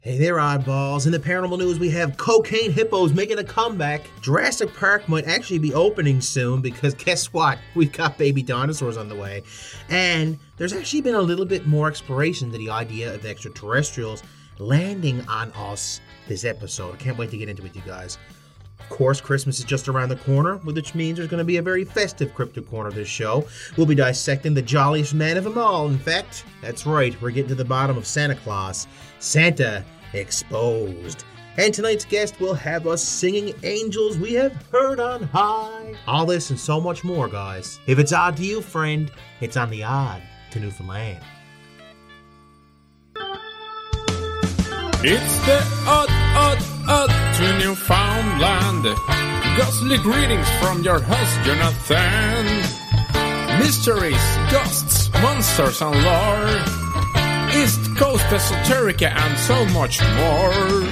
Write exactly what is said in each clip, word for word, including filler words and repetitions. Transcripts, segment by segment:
Hey there, oddballs. In the paranormal news, we have cocaine hippos making a comeback. Jurassic Park might actually be opening soon because guess what? We've got baby dinosaurs on the way. And there's actually been a little bit more exploration to the idea of extraterrestrials landing on us this episode. I can't wait to get into it, you guys. Of course, Christmas is just around the corner, which means there's going to be a very festive Cryptid Corner of this show. We'll be dissecting the jolliest man of them all. In fact, that's right, we're getting to the bottom of Santa Claus. Santa Exposed. And tonight's guest will have us singing angels we have heard on high. All this and so much more, guys. If it's odd to you, friend, it's on the odd to Newfoundland. It's the odd, odd, odd to Newfoundland. Ghostly greetings from your host, Jonathan. Mysteries, ghosts, monsters, and lore. East Coast esoterica and so much more.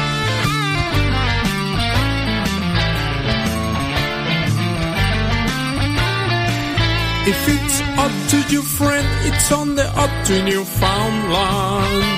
If it's odd to you, friend, it's on the Odd to Newfoundland.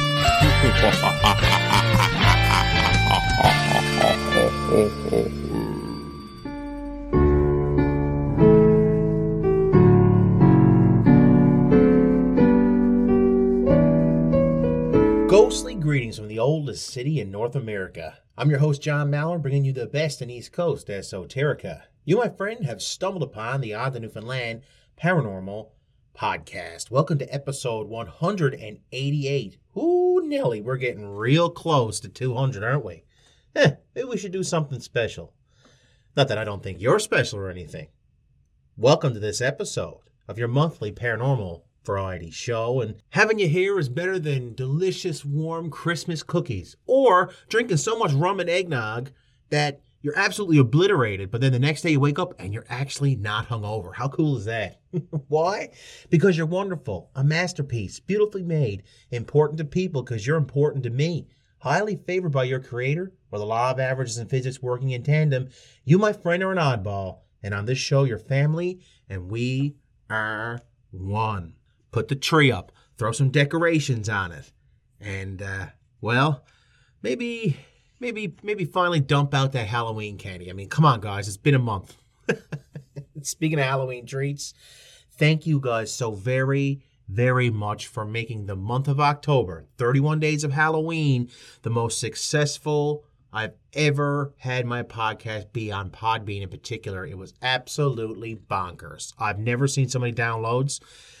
Ghostly greetings from the oldest city in North America. I'm your host, John Mallard, bringing you the best in East Coast esoterica. You, my friend, have stumbled upon the Odd to Newfoundland Paranormal Podcast. Welcome to episode one hundred eighty-eight. Ooh, Nelly, we're getting real close to two hundred, aren't we? Eh, maybe we should do something special. Not that I don't think you're special or anything. Welcome to this episode of your monthly paranormal variety show, and having you here is better than delicious warm Christmas cookies or drinking so much rum and eggnog that you're absolutely obliterated, but then the next day you wake up and you're actually not hungover. How cool is that? Why? Because you're wonderful, a masterpiece, beautifully made, important to people because you're important to me, highly favored by your creator, or the law of averages and physics working in tandem. You, my friend, are an oddball, and on this show, your family, and we are one. Put the tree up, throw some decorations on it, and, uh, well, maybe, maybe, maybe finally dump out that Halloween candy. I mean, come on, guys, it's been a month. Speaking of Halloween treats, thank you guys so very, very much for making the month of October, thirty-one days of Halloween, the most successful I've ever had my podcast be on Podbean in particular. It was absolutely bonkers. I've never seen so many downloads.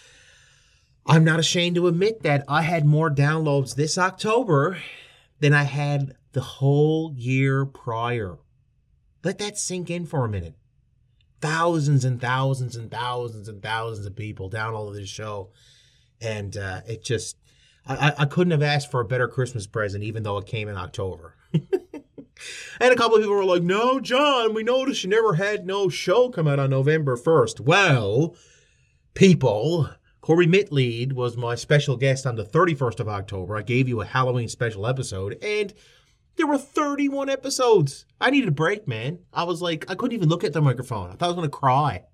I'm not ashamed to admit that I had more downloads this October than I had the whole year prior. Let that sink in for a minute. Thousands and thousands and thousands and thousands of people downloaded this show. And uh, it just, I, I couldn't have asked for a better Christmas present, even though it came in October. And a couple of people were like, no, John, we noticed you never had no show come out on November first. Well, people, Corey Mitlead was my special guest on the thirty-first of October. I gave you a Halloween special episode, and there were thirty-one episodes. I needed a break, man. I was like, I couldn't even look at the microphone. I thought I was going to cry.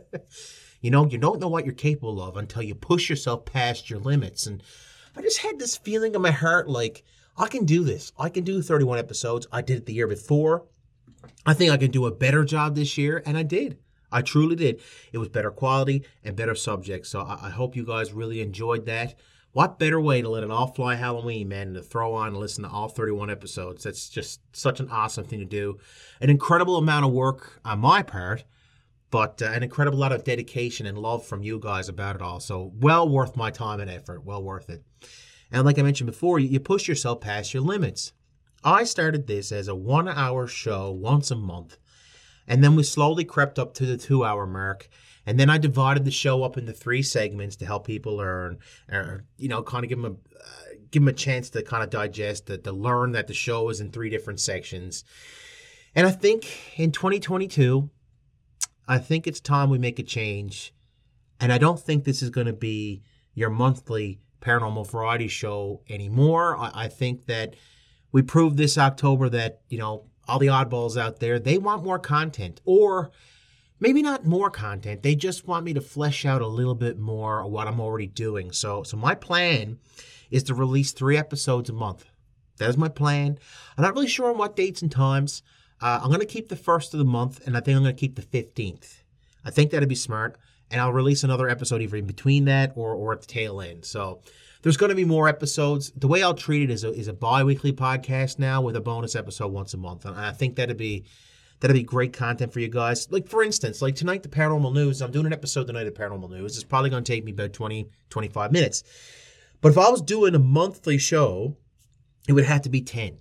You know, you don't know what you're capable of until you push yourself past your limits. And I just had this feeling in my heart like, I can do this. I can do thirty-one episodes. I did it the year before. I think I can do a better job this year, and I did. I truly did. It was better quality and better subjects. So I, I hope you guys really enjoyed that. What better way to let it all fly Halloween, man, than to throw on and listen to all thirty-one episodes. That's just such an awesome thing to do. An incredible amount of work on my part, but uh, an incredible lot of dedication and love from you guys about it all. So well worth my time and effort. Well worth it. And like I mentioned before, you, you push yourself past your limits. I started this as a one-hour show once a month. And then we slowly crept up to the two-hour mark. And then I divided the show up into three segments to help people learn, or, you know, kind of give them a, uh, give them a chance to kind of digest, to, to learn that the show is in three different sections. And I think in twenty twenty-two, I think it's time we make a change. And I don't think this is going to be your monthly paranormal variety show anymore. I, I think that we proved this October that, you know, all the oddballs out there, they want more content, or maybe not more content. They just want me to flesh out a little bit more of what I'm already doing. So, so my plan is to release three episodes a month. That is my plan. I'm not really sure on what dates and times. Uh, I'm going to keep the first of the month, and I think I'm going to keep the fifteenth. I think that'd be smart, and I'll release another episode either in between that or, or at the tail end. So there's going to be more episodes. The way I'll treat it is a, is a bi-weekly podcast now with a bonus episode once a month, and I think that'd be that'd be great content for you guys. Like, for instance, like tonight, the Paranormal News. I'm doing an episode tonight of Paranormal News. It's probably going to take me about twenty, twenty-five minutes. But if I was doing a monthly show, it would have to be ten.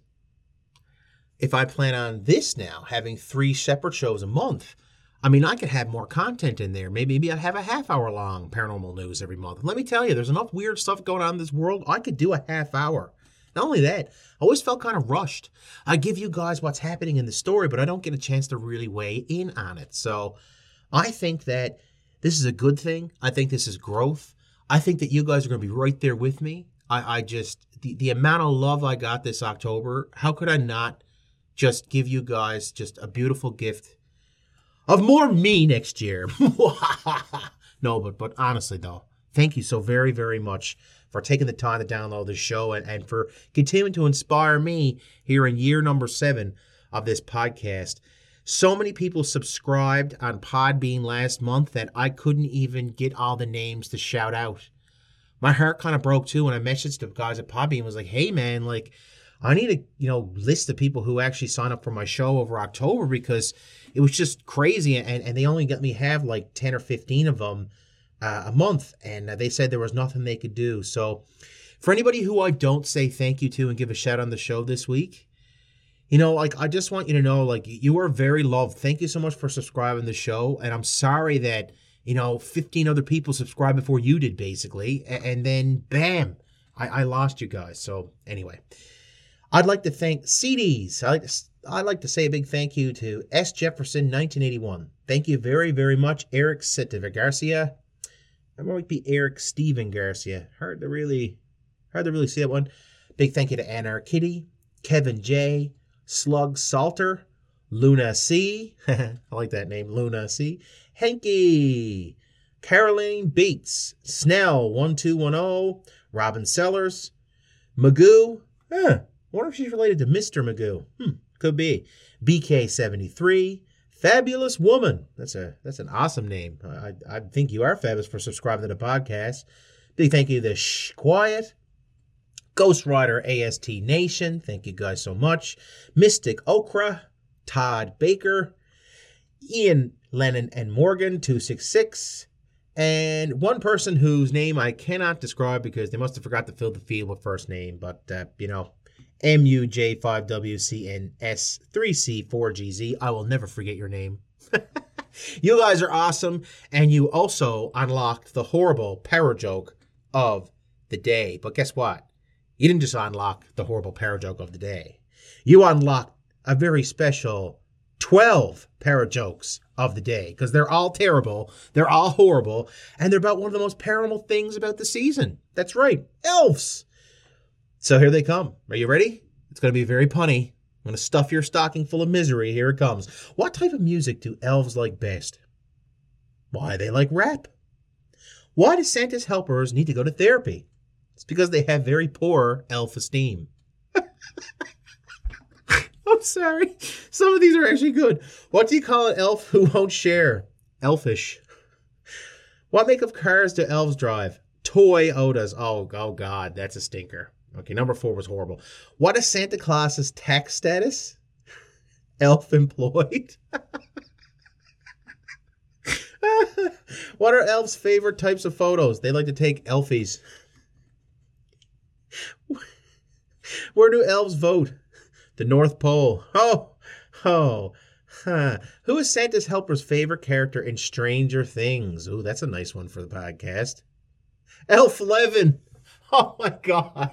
If I plan on this now, having three separate shows a month, I mean, I could have more content in there. Maybe, maybe I'd have a half hour long Paranormal News every month. And let me tell you, there's enough weird stuff going on in this world. I could do a half hour. Not only that, I always felt kind of rushed. I give you guys what's happening in the story, but I don't get a chance to really weigh in on it. So I think that this is a good thing. I think this is growth. I think that you guys are going to be right there with me. I, I just, the, the amount of love I got this October, how could I not just give you guys just a beautiful gift of more me next year? No, but but honestly, though, thank you so very, very much for taking the time to download this show and, and for continuing to inspire me here in year number seven of this podcast. So many people subscribed on Podbean last month that I couldn't even get all the names to shout out. My heart kind of broke, too, when I messaged the guys at Podbean. Was like, hey, man, like, I need a, you know, list of people who actually sign up for my show over October, because it was just crazy, and, and they only let me have like ten or fifteen of them uh, a month, and they said there was nothing they could do. So for anybody who I don't say thank you to and give a shout on the show this week, you know, like, I just want you to know, like, you are very loved. Thank you so much for subscribing to the show, and I'm sorry that, you know, fifteen other people subscribed before you did, basically, and, and then, bam, I, I lost you guys. So anyway, I'd like to thank C Ds. I like to, I'd like to say a big thank you to S. Jefferson, nineteen eighty-one. Thank you very, very much. Eric Sittiver Garcia. That might be Eric Steven Garcia. Hard to really, hard to really see that one. Big thank you to Anar Kitty, Kevin J, Slug Salter, Luna C. I like that name, Luna C. Henky, Caroline Bates, Snell one two one zero, Robin Sellers, Magoo. Huh. I wonder if she's related to Mister Magoo. Hmm, could be. B K seventy-three, Fabulous Woman. That's a that's an awesome name. I I think you are fabulous for subscribing to the podcast. Big thank you to Shh Quiet, Ghost Rider A S T Nation. Thank you guys so much. Mystic Okra, Todd Baker, Ian Lennon and Morgan two six six, and one person whose name I cannot describe because they must have forgot to fill the field with first name, but uh, you know. M U J five W C N S three C four G Z. I will never forget your name. You guys are awesome, and you also unlocked the horrible power joke of the day. But guess what? You didn't just unlock the horrible power joke of the day. You unlocked a very special twelve power jokes of the day, because they're all terrible, they're all horrible, and they're about one of the most paranormal things about the season. That's right, elves. So here they come. Are you ready? It's going to be very punny. I'm going to stuff your stocking full of misery. Here it comes. What type of music do elves like best? Why, they like rap. Why do Santa's helpers need to go to therapy? It's because they have very poor elf esteem. I'm sorry. Some of these are actually good. What do you call an elf who won't share? Elfish. What make of cars do elves drive? Toyotas. Oh, oh God, that's a stinker. Okay, number four was horrible. What is Santa Claus's tax status? Elf employed. What are elves' favorite types of photos? They like to take elfies. Where do elves vote? The North Pole. Oh, oh. Huh. Who is Santa's helper's favorite character in Stranger Things? Ooh, that's a nice one for the podcast. Elf Levin. Oh, my God.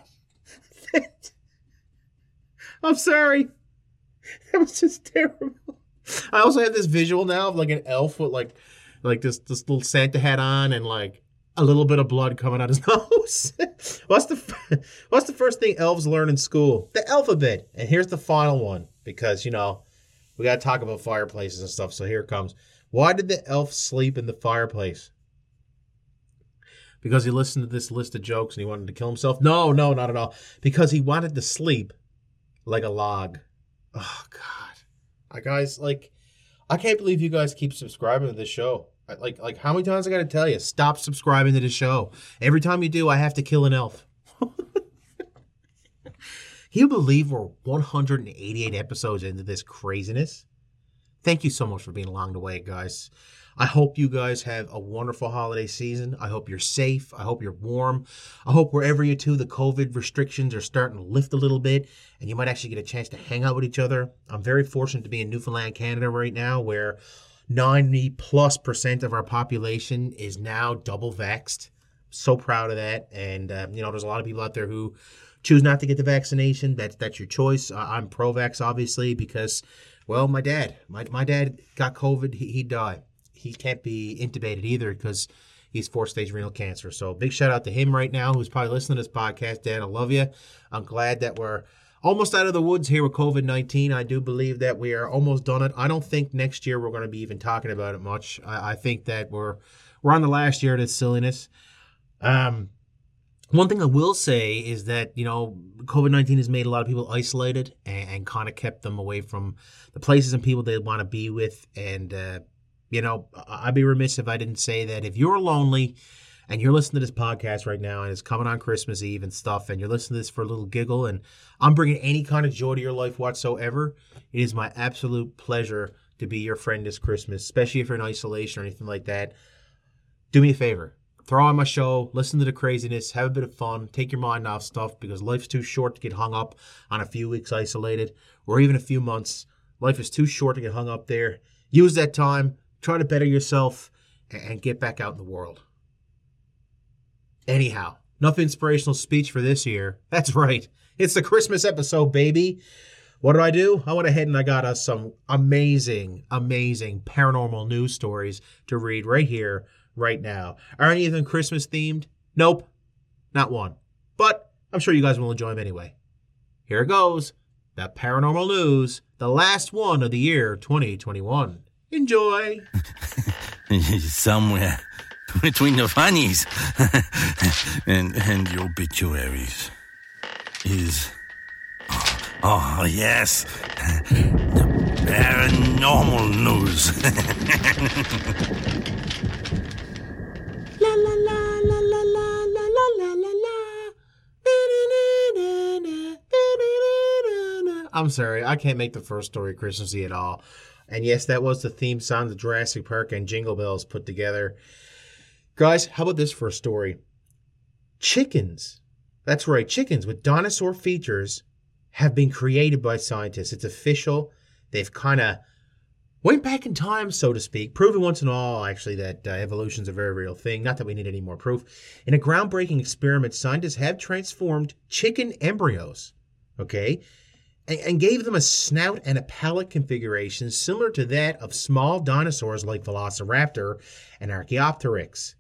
I'm sorry. That was just terrible. I also have this visual now of like an elf with like like this, this little Santa hat on and like a little bit of blood coming out his nose. What's the What's the first thing elves learn in school? The alphabet. And here's the final one, because, you know, we got to talk about fireplaces and stuff. So here it comes. Why did the elf sleep in the fireplace? Because he listened to this list of jokes and he wanted to kill himself? No, no, not at all. Because he wanted to sleep like a log. Oh, God. I guys, like, I can't believe you guys keep subscribing to this show. I, like, like how many times I got to tell you, stop subscribing to the show. Every time you do, I have to kill an elf. Can you believe we're one hundred eighty-eight episodes into this craziness? Thank you so much for being along the way, guys. I hope you guys have a wonderful holiday season. I hope you're safe. I hope you're warm. I hope wherever you're to, the COVID restrictions are starting to lift a little bit and you might actually get a chance to hang out with each other. I'm very fortunate to be in Newfoundland, Canada right now, where ninety plus percent of our population is now double vaxxed. So proud of that. And, uh, you know, there's a lot of people out there who choose not to get the vaccination. That's, that's your choice. Uh, I'm pro-vax, obviously, because, well, my dad, my, my dad got COVID. He, he died. He can't be intubated either because he's fourth-stage renal cancer. So big shout-out to him right now, who's probably listening to this podcast. Dad, I love you. I'm glad that we're almost out of the woods here with COVID nineteen. I do believe that we are almost done it. I don't think next year we're going to be even talking about it much. I, I think that we're we're on the last year of this silliness. Um, one thing I will say is that, you know, COVID nineteen has made a lot of people isolated and, and kind of kept them away from the places and people they want to be with. And, uh, you know, I'd be remiss if I didn't say that if you're lonely and you're listening to this podcast right now and it's coming on Christmas Eve and stuff, and you're listening to this for a little giggle and I'm bringing any kind of joy to your life whatsoever, it is my absolute pleasure to be your friend this Christmas, especially if you're in isolation or anything like that. Do me a favor. Throw on my show, listen to the craziness, have a bit of fun, take your mind off stuff because life's too short to get hung up on a few weeks isolated or even a few months. Life is too short to get hung up there. Use that time, try to better yourself, and get back out in the world. Anyhow, enough inspirational speech for this year. That's right. It's the Christmas episode, baby. What did I do? I went ahead and I got us some amazing, amazing paranormal news stories to read right here, right now. Are any of them Christmas themed? Nope, not one. But I'm sure you guys will enjoy them anyway. Here it goes. The paranormal news, the last one of the year twenty twenty-one. Enjoy. Somewhere between the funnies and, and the obituaries is, oh, oh yes, the paranormal news. La la la la la la la la la la. I'm sorry, I can't make the first story Christmassy at all. And yes, that was the theme song to Jurassic Park and Jingle Bells put together. Guys, how about this for a story? Chickens, that's right, chickens with dinosaur features have been created by scientists. It's official. They've kind of went back in time, so to speak, proven once and all, actually, that uh, evolution's a very real thing. Not that we need any more proof. In a groundbreaking experiment, scientists have transformed chicken embryos, okay, and, and gave them a snout and a palate configuration similar to that of small dinosaurs like Velociraptor and Archaeopteryx.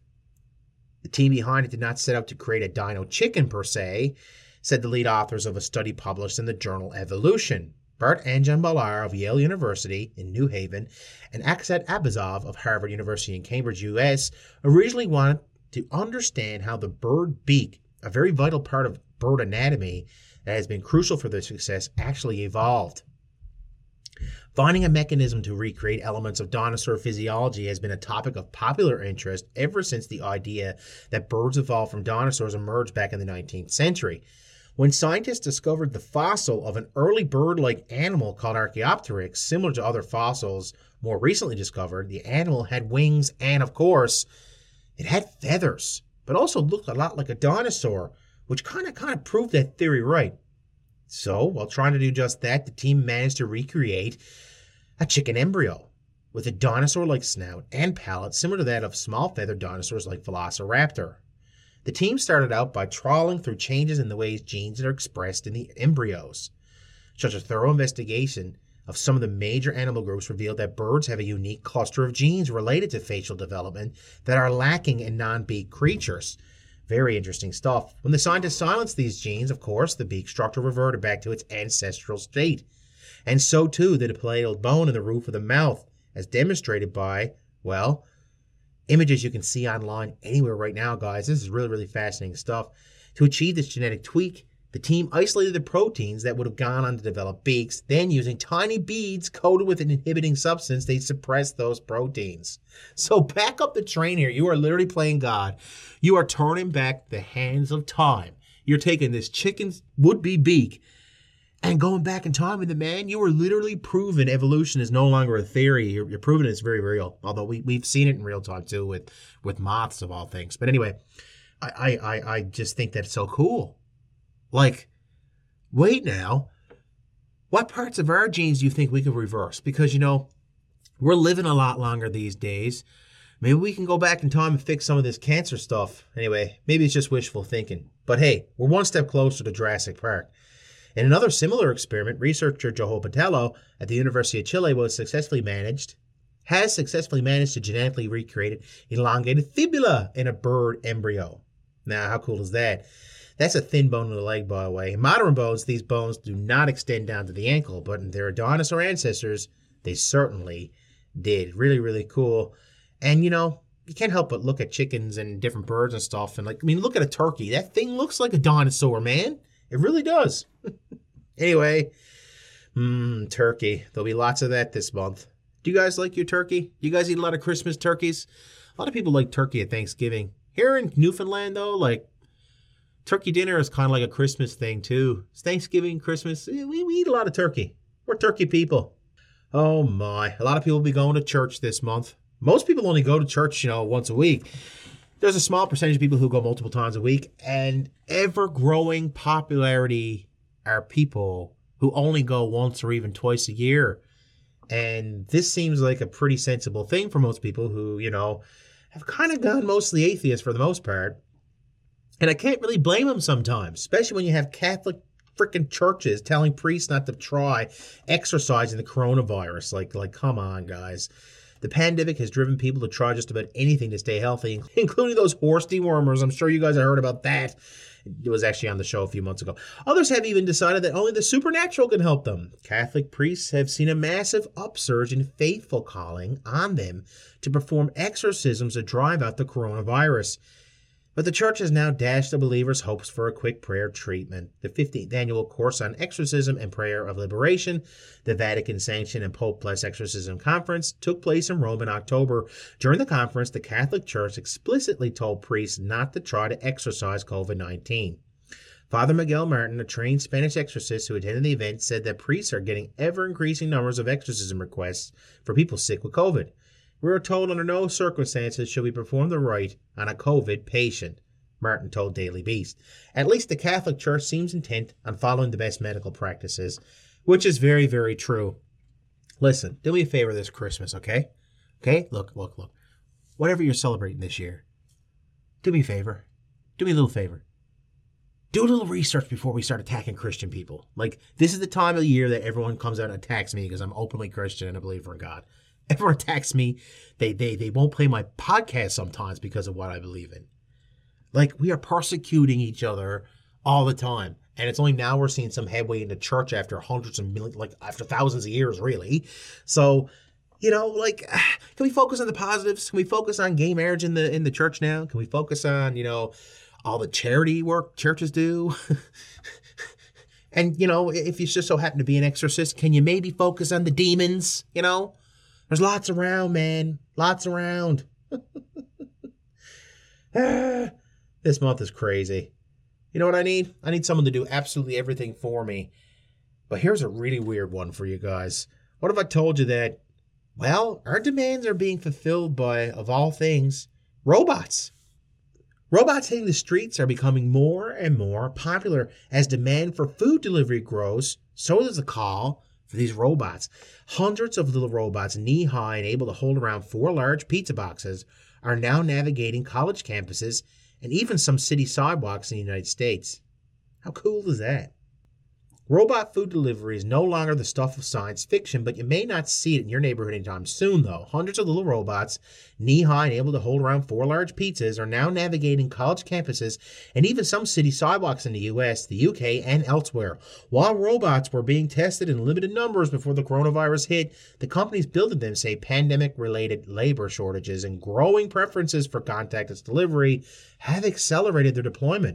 The team behind it did not set out to create a dino chicken per se, said the lead authors of a study published in the journal Evolution. Bart Anjan-Balar of Yale University in New Haven and Akshat Abazov of Harvard University in Cambridge, U S, originally wanted to understand how the bird beak, a very vital part of bird anatomy that has been crucial for their success, actually evolved. Finding a mechanism to recreate elements of dinosaur physiology has been a topic of popular interest ever since the idea that birds evolved from dinosaurs emerged back in the nineteenth century. When scientists discovered the fossil of an early bird-like animal called Archaeopteryx, similar to other fossils more recently discovered, the animal had wings and, of course, it had feathers, but also looked a lot like a dinosaur, which kind of kind of proved that theory right. So, while trying to do just that, the team managed to recreate a chicken embryo with a dinosaur-like snout and palate similar to that of small feathered dinosaurs like Velociraptor. The team started out by trawling through changes in the ways genes are expressed in the embryos. Such a thorough investigation of some of the major animal groups revealed that birds have a unique cluster of genes related to facial development that are lacking in non-beak creatures. Very interesting stuff. When the scientists silenced these genes, of course, the beak structure reverted back to its ancestral state. And so too did a palatal bone in the roof of the mouth, as demonstrated by, well, images you can see online anywhere right now, guys. This is really, really fascinating stuff. To achieve this genetic tweak, The team isolated the proteins that would have gone on to develop beaks, then using tiny beads coated with an inhibiting substance, they suppressed those proteins. So back up the train here. You are literally playing God. You are turning back the hands of time. You're taking this chicken's would-be beak and going back in time with the man. You are literally proving evolution is no longer a theory. You're, you're proving it's very real. Although we, we've seen it in real time too with, with moths of all things. But anyway, I, I, I just think that's so cool. Like, wait now, what parts of our genes do you think we could reverse? Because, you know, we're living a lot longer these days. Maybe we can go back in time and fix some of this cancer stuff. Anyway, maybe it's just wishful thinking. But hey, we're one step closer to Jurassic Park. In another similar experiment, researcher Joao Patello at the University of Chile was successfully managed, has successfully managed to genetically recreate an elongated fibula in a bird embryo. Now, how cool is that? That's a thin bone in the leg, by the way. In modern bones, these bones do not extend down to the ankle, but in their dinosaur ancestors, they certainly did. Really, really cool. And, you know, you can't help but look at chickens and different birds and stuff. And, like, I mean, look at a turkey. That thing looks like a dinosaur, man. It really does. Anyway, mmm, turkey. There'll be lots of that this month. Do you guys like your turkey? Do you guys eat a lot of Christmas turkeys? A lot of people like turkey at Thanksgiving. Here in Newfoundland, though, like, turkey dinner is kind of like a Christmas thing, too. It's Thanksgiving, Christmas. We, we eat a lot of turkey. We're turkey people. Oh, my. A lot of people will be going to church this month. Most people only go to church, you know, once a week. There's a small percentage of people who go multiple times a week. And ever-growing popularity are people who only go once or even twice a year. And this seems like a pretty sensible thing for most people who, you know, have kind of gone mostly atheist for the most part. And I can't really blame them sometimes, especially when you have Catholic freaking churches telling priests not to try exercising the coronavirus. Like, like, come on, guys. The pandemic has driven people to try just about anything to stay healthy, including those horse dewormers. I'm sure you guys have heard about that. It was actually on the show a few months ago. Others have even decided that only the supernatural can help them. Catholic priests have seen a massive upsurge in faithful calling on them to perform exorcisms to drive out the coronavirus. But the church has now dashed the believers' hopes for a quick prayer treatment. The fifteenth annual course on exorcism and prayer of liberation, the Vatican-sanctioned and Pope-blessed exorcism conference, took place in Rome in October. During the conference, the Catholic Church explicitly told priests not to try to exorcise covid nineteen. Father Miguel Martin, a trained Spanish exorcist who attended the event, said that priests are getting ever-increasing numbers of exorcism requests for people sick with COVID. We are told under no circumstances should we perform the rite on a COVID patient, Martin told Daily Beast. At least the Catholic Church seems intent on following the best medical practices, which is very, very true. Listen, do me a favor this Christmas, okay? Okay? Look, look, look. Whatever you're celebrating this year, do me a favor. Do me a little favor. Do a little research before we start attacking Christian people. Like, this is the time of the year that everyone comes out and attacks me because I'm openly Christian and a believer in God. Everyone attacks me. They, they, they won't play my podcast sometimes because of what I believe in. Like, we are persecuting each other all the time. And it's only now we're seeing some headway in the church after hundreds of millions, like after thousands of years, really. So, you know, like, can we focus on the positives? Can we focus on gay marriage in the in the church now? Can we focus on, you know, all the charity work churches do? And, you know, if you just so happen to be an exorcist, can you maybe focus on the demons, you know? There's lots around, man. Lots around. This month is crazy. You know what I need? I need someone to do absolutely everything for me. But here's a really weird one for you guys. What if I told you that, well, our demands are being fulfilled by, of all things, robots? Robots hitting the streets are becoming more and more popular as demand for food delivery grows. So does the call for these robots. Hundreds of little robots, knee-high and able to hold around four large pizza boxes, are now navigating college campuses and even some city sidewalks in the United States. How cool is that? Robot food delivery is no longer the stuff of science fiction, but you may not see it in your neighborhood anytime soon, though. Hundreds of little robots, knee-high and able to hold around four large pizzas, are now navigating college campuses and even some city sidewalks in the U S, the U K, and elsewhere. While robots were being tested in limited numbers before the coronavirus hit, the companies building them say pandemic-related labor shortages and growing preferences for contactless delivery have accelerated their deployment.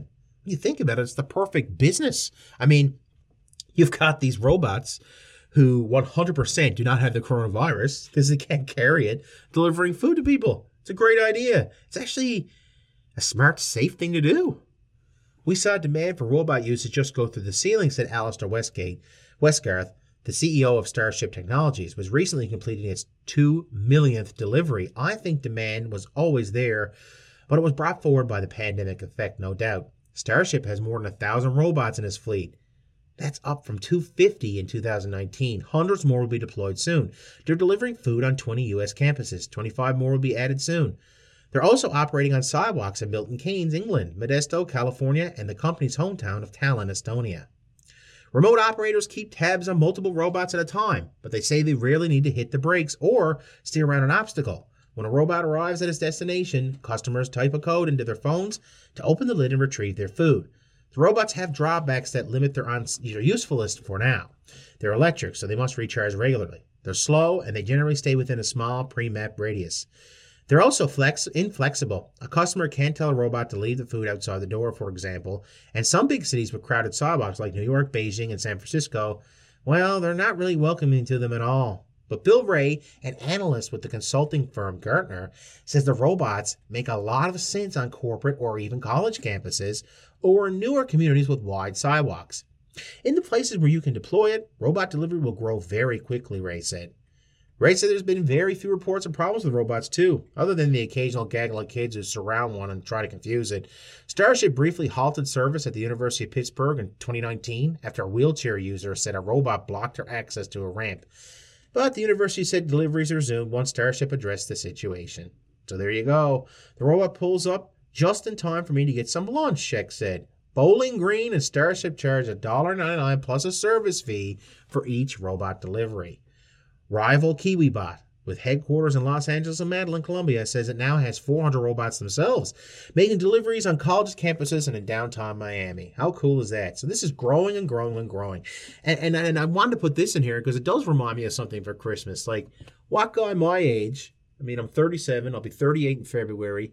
You think about it, it's the perfect business. I mean, you've got these robots who one hundred percent do not have the coronavirus because they can't carry it, delivering food to people. It's a great idea. It's actually a smart, safe thing to do. We saw demand for robot usage just go through the ceiling, said Alistair Westgate. Westgarth, the C E O of Starship Technologies, was recently completing its two millionth delivery. I think demand was always there, but it was brought forward by the pandemic effect, no doubt. Starship has more than a thousand robots in its fleet. That's up from two hundred fifty in two thousand nineteen. Hundreds more will be deployed soon. They're delivering food on twenty U S campuses. twenty-five more will be added soon. They're also operating on sidewalks in Milton Keynes, England, Modesto, California, and the company's hometown of Tallinn, Estonia. Remote operators keep tabs on multiple robots at a time, but they say they rarely need to hit the brakes or steer around an obstacle. When a robot arrives at its destination, customers type a code into their phones to open the lid and retrieve their food. The robots have drawbacks that limit their, on- their usefulness for now. They're electric, so they must recharge regularly. They're slow, and they generally stay within a small pre-mapped radius. They're also flex- inflexible. A customer can't tell a robot to leave the food outside the door, for example, and some big cities with crowded sidewalks like New York, Beijing, and San Francisco, well, they're not really welcoming to them at all. But Bill Ray, an analyst with the consulting firm Gartner, says the robots make a lot of sense on corporate or even college campuses or in newer communities with wide sidewalks. In the places where you can deploy it, robot delivery will grow very quickly, Ray said. Ray said there's been very few reports of problems with robots, too, other than the occasional gaggle of kids who surround one and try to confuse it. Starship briefly halted service at the University of Pittsburgh in twenty nineteen after a wheelchair user said a robot blocked her access to a ramp. But the university said deliveries resumed once Starship addressed the situation. So there you go. The robot pulls up just in time for me to get some lunch, Sheck said. Bowling Green and Starship charge one dollar ninety-nine plus a service fee for each robot delivery. Rival KiwiBot, with headquarters in Los Angeles and Medellin, Colombia, says it now has four hundred robots themselves, making deliveries on college campuses and in downtown Miami. How cool is that? So this is growing and growing and growing. And, and, and I wanted to put this in here because it does remind me of something for Christmas. Like, what guy my age, I mean, I'm thirty-seven, I'll be thirty-eight in February.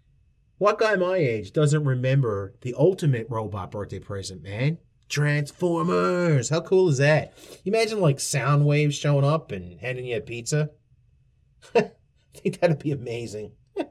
What guy my age doesn't remember the ultimate robot birthday present, man? Transformers. How cool is that? You imagine like sound waves showing up and handing you a pizza? I think that'd be amazing.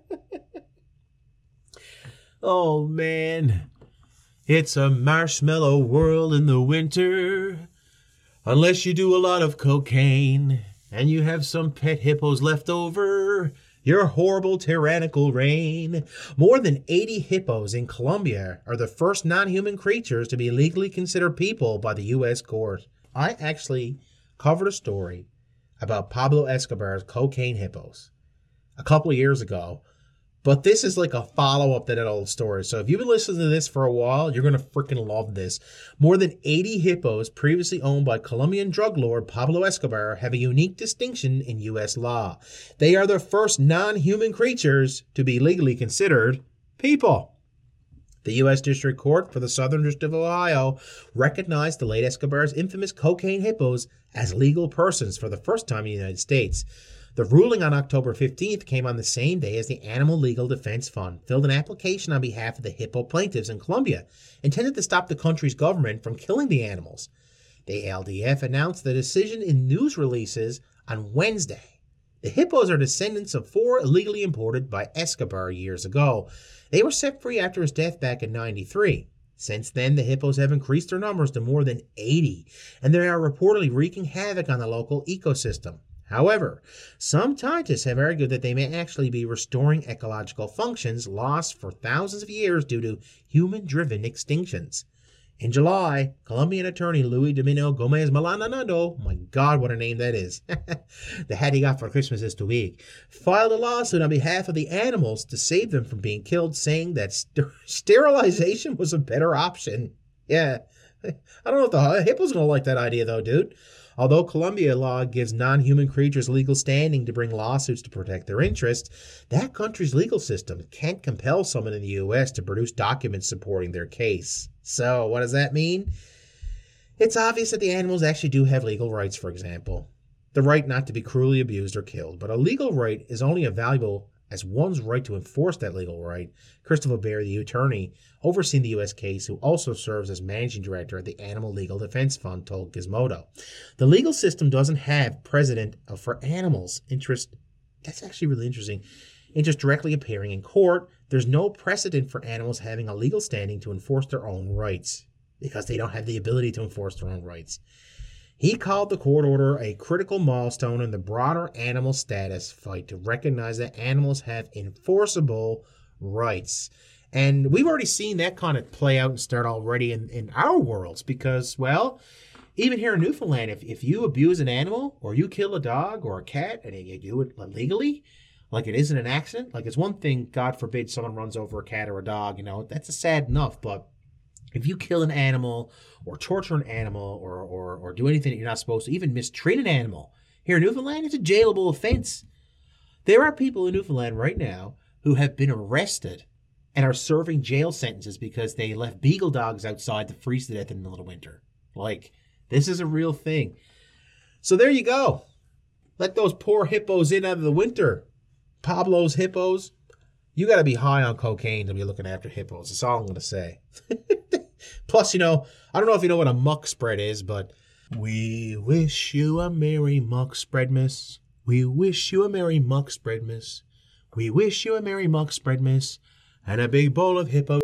Oh, man. It's a marshmallow world in the winter. Unless you do a lot of cocaine and you have some pet hippos left over. Your horrible tyrannical reign. More than eighty hippos in Colombia are the first non-human creatures to be legally considered people by the U S court. I actually covered a story about Pablo Escobar's cocaine hippos a couple of years ago, but this is like a follow-up to that old story. So if you've been listening to this for a while, you're going to freaking love this. More than eighty hippos previously owned by Colombian drug lord Pablo Escobar have a unique distinction in U S law. They are the first non-human creatures to be legally considered people. The U S District Court for the Southern District of Ohio recognized the late Escobar's infamous cocaine hippos as legal persons for the first time in the United States. The ruling on October fifteenth came on the same day as the Animal Legal Defense Fund filled an application on behalf of the hippo plaintiffs in Colombia, intended to stop the country's government from killing the animals. The A L D F announced the decision in news releases on Wednesday. The hippos are descendants of four illegally imported by Escobar years ago. They were set free after his death back in ninety-three. Since then, the hippos have increased their numbers to more than eighty, and they are reportedly wreaking havoc on the local ecosystem. However, some scientists have argued that they may actually be restoring ecological functions lost for thousands of years due to human-driven extinctions. In July, Colombian attorney Luis Domingo Gomez Maldonado, oh my God, what a name that is, the hat he got for Christmas is too big, filed a lawsuit on behalf of the animals to save them from being killed, saying that st- sterilization was a better option. Yeah, I don't know if the hippo's going to like that idea, though, dude. Although Colombia law gives non-human creatures legal standing to bring lawsuits to protect their interests, that country's legal system can't compel someone in the U S to produce documents supporting their case. So, what does that mean? It's obvious that the animals actually do have legal rights, for example. The right not to be cruelly abused or killed, but a legal right is only as valuable as one's right to enforce that legal right. Christopher Bear, the attorney overseeing the U S case, who also serves as managing director at the Animal Legal Defense Fund, told Gizmodo. The legal system doesn't have precedent for animals' interest. That's actually really interesting. Interest directly appearing in court. There's no precedent for animals having a legal standing to enforce their own rights because they don't have the ability to enforce their own rights. He called the court order a critical milestone in the broader animal status fight to recognize that animals have enforceable rights. And we've already seen that kind of play out and start already in, in our worlds because, well, even here in Newfoundland, if, if you abuse an animal or you kill a dog or a cat and you do it illegally, like it isn't an accident, like it's one thing, God forbid, someone runs over a cat or a dog, you know, that's a sad enough, but if you kill an animal or torture an animal or, or or do anything that you're not supposed to, even mistreat an animal, here in Newfoundland, it's a jailable offense. There are people in Newfoundland right now who have been arrested and are serving jail sentences because they left beagle dogs outside to freeze to death in the middle of winter. Like, this is a real thing. So there you go. Let those poor hippos in out of the winter. Pablo's hippos. You got to be high on cocaine to be looking after hippos. That's all I'm going to say. Plus, you know, I don't know if you know what a muck spread is, but we wish you a merry muck spread, miss. We wish you a merry muck spread, miss. We wish you a merry muck spread, miss. And a big bowl of hippo.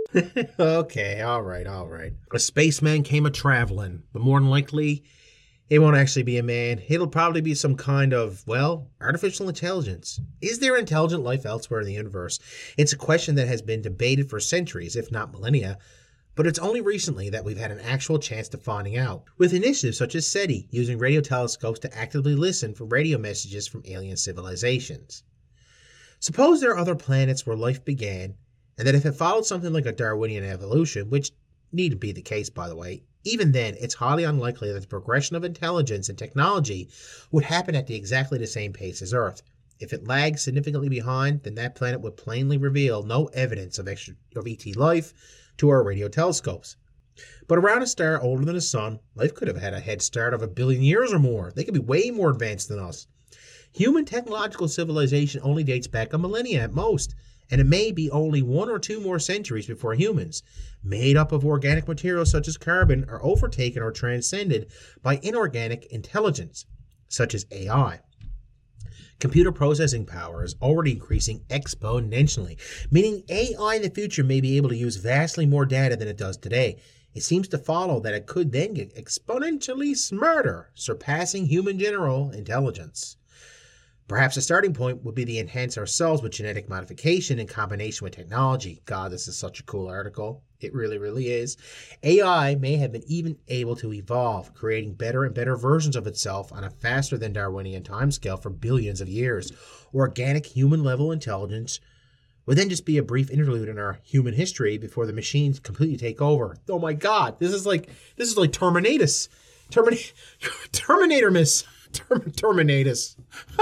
Okay, all right, all right. A spaceman came a-traveling, but more than likely, it won't actually be a man. It'll probably be some kind of, well, artificial intelligence. Is there intelligent life elsewhere in the universe? It's a question that has been debated for centuries, if not millennia, but it's only recently that we've had an actual chance to finding out, with initiatives such as SETI, using radio telescopes to actively listen for radio messages from alien civilizations. Suppose there are other planets where life began, and that if it followed something like a Darwinian evolution, which needn't be the case, by the way, even then, it's highly unlikely that the progression of intelligence and technology would happen at the exactly the same pace as Earth. If it lags significantly behind, then that planet would plainly reveal no evidence of, extra, of E T life to our radio telescopes. But around a star older than the Sun, life could have had a head start of a billion years or more. They could be way more advanced than us. Human technological civilization only dates back a millennia at most, and it may be only one or two more centuries before humans, made up of organic materials such as carbon, are overtaken or transcended by inorganic intelligence, such as A I. Computer processing power is already increasing exponentially, meaning A I in the future may be able to use vastly more data than it does today. It seems to follow that it could then get exponentially smarter, surpassing human general intelligence. Perhaps the starting point would be to enhance ourselves with genetic modification in combination with technology. God, this is such a cool article. It really, really is. A I may have been even able to evolve, creating better and better versions of itself on a faster than Darwinian timescale for billions of years. Organic human-level intelligence would then just be a brief interlude in our human history before the machines completely take over. Oh my God, this is like this is like Terminatus. Terminator, Terminator miss. Term- Terminatus.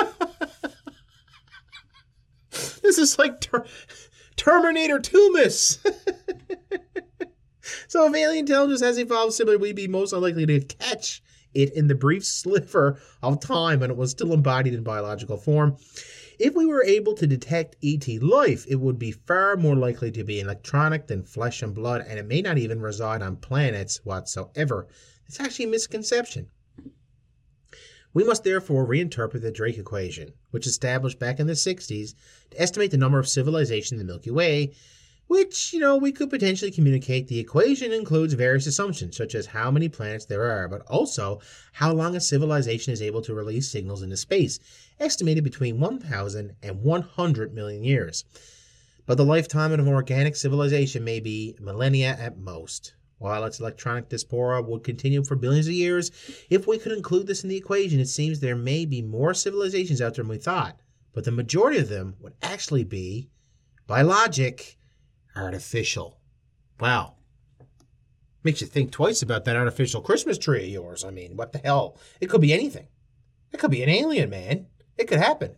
This is like ter- Terminator two miss. So if alien intelligence has evolved similarly, we'd be most unlikely to catch it in the brief sliver of time when it was still embodied in biological form. If we were able to detect E T life, it would be far more likely to be electronic than flesh and blood, and it may not even reside on planets whatsoever. It's actually a misconception. We must therefore reinterpret the Drake equation, which established back in the sixties to estimate the number of civilizations in the Milky Way, which, you know, we could potentially communicate. The equation includes various assumptions, such as how many planets there are, but also how long a civilization is able to release signals into space, estimated between one thousand and one hundred million years. But the lifetime of an organic civilization may be millennia at most. While its electronic diaspora would continue for billions of years, if we could include this in the equation, it seems there may be more civilizations out there than we thought. But the majority of them would actually be, by logic, artificial. Wow. Makes you think twice about that artificial Christmas tree of yours. I mean, what the hell? It could be anything. It could be an alien, man. It could happen.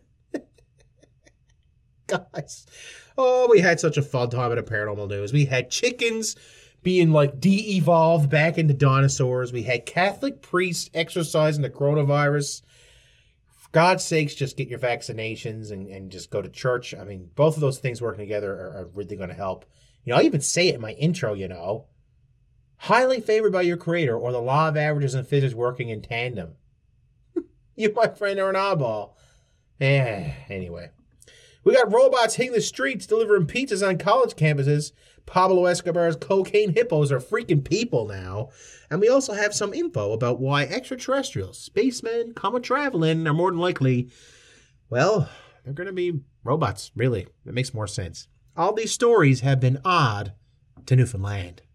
Guys. Oh, we had such a fun time at a Paranormal News. We had chickens being like de-evolved back into dinosaurs. We had Catholic priests exorcising the coronavirus. God's sakes, just get your vaccinations and, and just go to church. I mean, both of those things working together are, are really going to help. You know, I even say it in my intro, you know. Highly favored by your creator, or the law of averages and physics working in tandem. You, my friend, are an oddball. Eh, anyway. We got robots hitting the streets delivering pizzas on college campuses. Pablo Escobar's cocaine hippos are freaking people now. And we also have some info about why extraterrestrials, spacemen, comet traveling are more than likely, well, they're going to be robots, really. It makes more sense. All these stories have been odd to Newfoundland.